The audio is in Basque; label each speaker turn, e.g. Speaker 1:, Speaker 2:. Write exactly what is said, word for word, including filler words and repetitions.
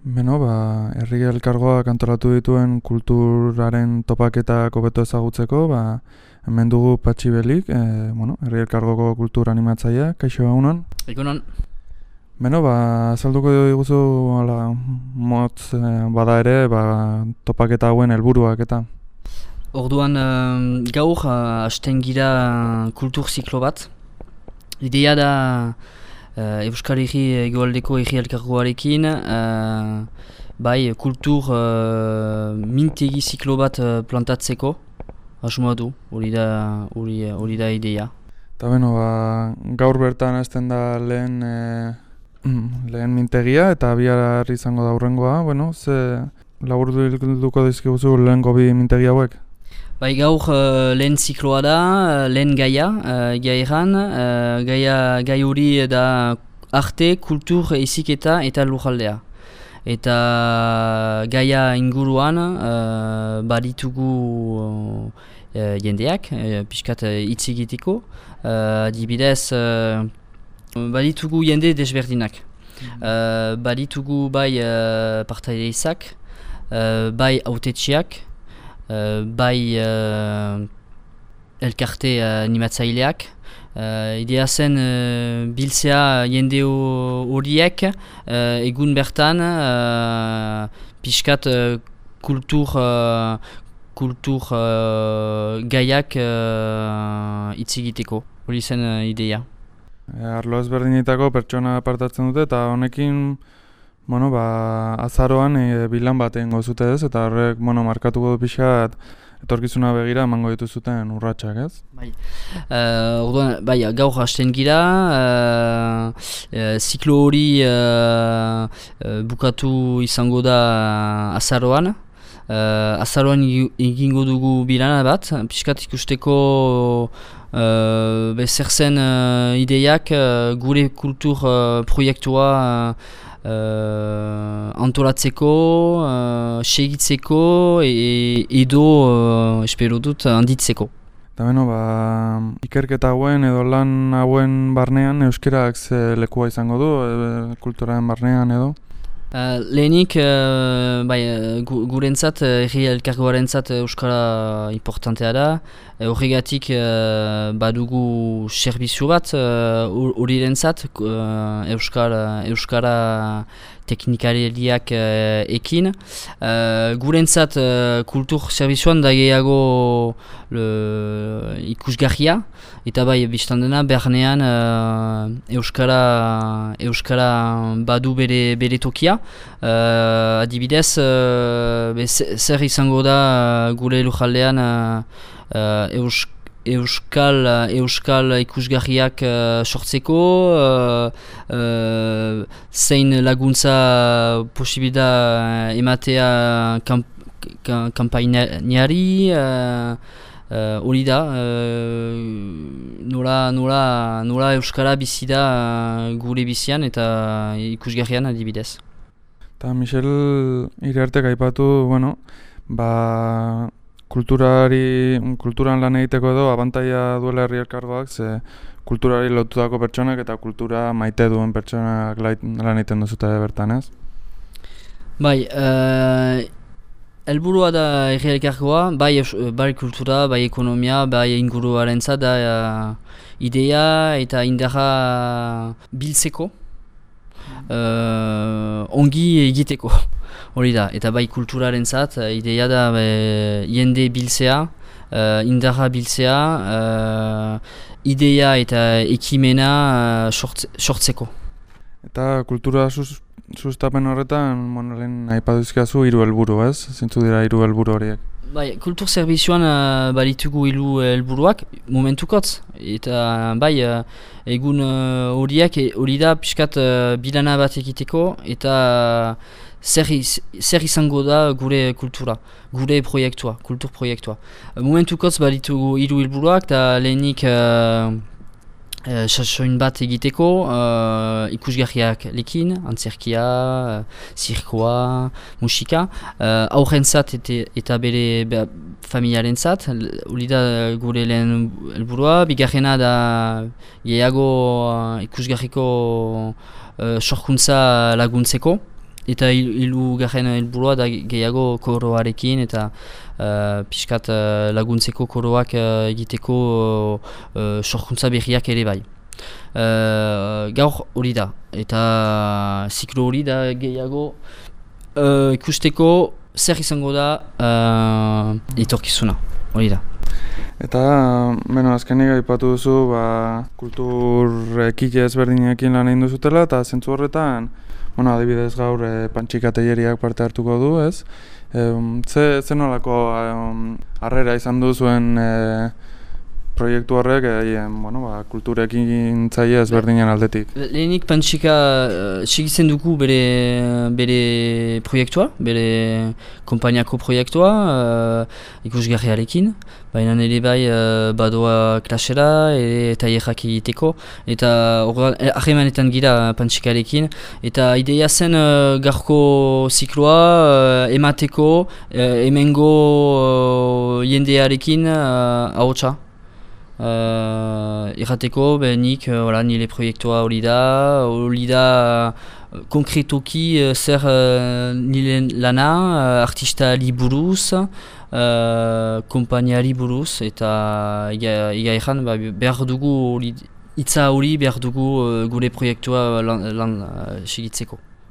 Speaker 1: Beno, ba, herri elkargoak antolatu dituen kulturaren topaketak hobeto ezagutzeko, ba, hemen dugu Patxi Belik, e, bueno, herri elkargoko kultur animatzailea, kaixo egunon.
Speaker 2: Egunon.
Speaker 1: Beno, ba, azalduko diguzu ala, motz e, bada ere, ba, topaketa hauen helburuak eta.
Speaker 2: Orduan uh, gaur uh, hasten gira kultur ziklo bat. Idea da uh, Euskal Herri Hegoaldeko Herri Elkargoarekin uh, bai kultur uh, mintegi ziklo bat uh, plantatzeko. Asmoa du, hori da, hori, hori da idea.
Speaker 1: Eta beno, ba, gaur bertan hasten da lehen, e, lehen mintegia eta bihar izango da hurrengoa. Bueno, ze laburduko dizkiguzu lehen gobi mintegi hauek?
Speaker 2: Bai, gaur uh, lehen zikloa da, uh, lehen gaia, uh, gairan, uh, gaia, gai hori da arte, kultur, heziketa eta lurraldea. Eta gaia inguruan uh, baditugu uh, jendeak, uh, pixkat hitz uh, egiteko, uh, adibidez uh, baditugu jende desberdinak. Mm-hmm. uh, baditugu bai uh, partaideizak, uh, bai autetxiak, Uh, bai uh, elkarte uh, animatzaileak. Uh, idea zen uh, biltzea jende horiek uh, egun bertan uh, pixkat uh, kultur, uh, kultur uh, gaiak hitz uh, egiteko. Hori zen uh, idea.
Speaker 1: E, arlo ezberdinetako pertsona apartatzen dute eta honekin Bueno, ba, azaroan e, bilan bat egingo zute ez, eta horrek, bueno, markatuko du pixat etorkizuna begira emango dituzuten urratsak, ez?
Speaker 2: Bai, uh, orduan, bai, gaur hasten gira, uh, uh, ziklo hori uh, uh, bukatu izango da azaroan. Uh, azaroan egingo dugu bilana bat, pixkat ikusteko uh, zer zen uh, ideiak uh, gure kultur uh, proiektua uh, Uh, antolatzeko, uh, segitzeko e, edo uh, espero dut handitzeko.
Speaker 1: Eta beno, ba, ikerketa hauen edo lan hauen barnean euskerak ze lekua izango du, e, kulturaren barnean edo?
Speaker 2: Uh, lehenik, uh, bai, gu, gurentzat, herri elkargoarentzat euskara importantea da. Horregatik uh, badugu serbizio bat horirentzat, uh, uh, euskara, euskara teknikaleriak uh, ekin. Uh, gurentzat uh, kultur serbizioan da gehiago le, ikusgarria, eta bai biztan dena bernean uh, euskara, euskara badu bere, bere tokia. Uh, adibidez, uh, be, zer izango da uh, gure lujaldean uh, uh, eus, euskal, uh, euskal ikusgarriak uh, sortzeko, uh, uh, zein laguntza posibida ematea kamp, kampainari, hori uh, da, uh, nola, nola, nola euskara bizi da uh, gure bizian eta ikusgarrian adibidez.
Speaker 1: Eta Michel Iriartek aipatu, bueno, ba, kulturari, kulturan lan egiteko edo abantaia duela herri elkargoak, ze kulturari lotutako pertsonak eta kultura maite duen pertsonak lan egiten duzute bertan, ez?
Speaker 2: Bai, uh, helburua da herri elkargoa, bai, bai kultura, bai ekonomia, bai inguruarentzat da uh, idea eta indarra biltzeko. Uh, ongi egiteko, hori da, eta bai kulturarentzat ideia da be, jende biltzea, uh, indarra biltzea, uh, ideia eta ekimena uh, sortzeko.
Speaker 1: Eta kultura sus, sustapen horretan, bueno, lehen aipaduzkiazu hiru helburu, ez? Zintzu dira hiru helburu horiek?
Speaker 2: Bai, kultur zerbizioan uh, balitugu hiru helburuak momentukotz, eta bai, uh, egun horiak uh, hori da pixkat uh, bilana bat egiteko, eta zer, iz, zer izango da gure kultura, gure proiektua, kultur proiektua. Uh, momentukotz balitugu hiru helburuak, eta lehenik uh, Uh, sasoin bat egiteko, uh, ikusgarriak lekin, antzerkia, uh, zirkoa, musika, uh, aurrentzat eta, eta bere be, familiarentzat, hori da gure lehen helburua. Bigarrena da gehiago uh, ikusgarriko uh, sorkuntza laguntzeko, eta hilu garen helburua da gehiago koroarekin eta uh, pixkat uh, laguntzeko koroak uh, egiteko uh, sorkuntza berriak ere bai. Uh, gaur hori da, eta ziklo hori da gehiago uh, ikusteko zer izango da uh, etorkizuna, hori da.
Speaker 1: Eta, beno, azkenik aipatu duzu, ba, kultur ekile ezberdinekin lan egin duzutela, eta zentzu horretan, bueno, adibidez gaur e, Pantxika Teileriak parte hartuko du, ez? E, ze, ze nolako harrera izan du zuen e, proiektu horrek, e, bueno, ba, kulturekin zaila ezberdinen aldetik?
Speaker 2: Lehenik Pantxika uh, segitzen dugu bere, bere proiektua, bere konpainiako proiektua, uh, ikusgarriarekin, baina ere bai uh, badoa klasera ere tailerrak egiteko, eta harremanetan gira Pantxikarekin, eta ideia zen uh, garko zikloa uh, emateko, uh, hemengo uh, jendearekin uh, ahotsa. Uh, Errateko, behenik, uh, nire proiektua hori da, hori da uh, konkretoki uh, zer uh, nire lana, uh, artistari buruz, uh, kompainiari buruz, eta ega erran ba, behar dugu hori, hitza hori behar dugu uh, gure proiektua lan, lan uh, segitzeko.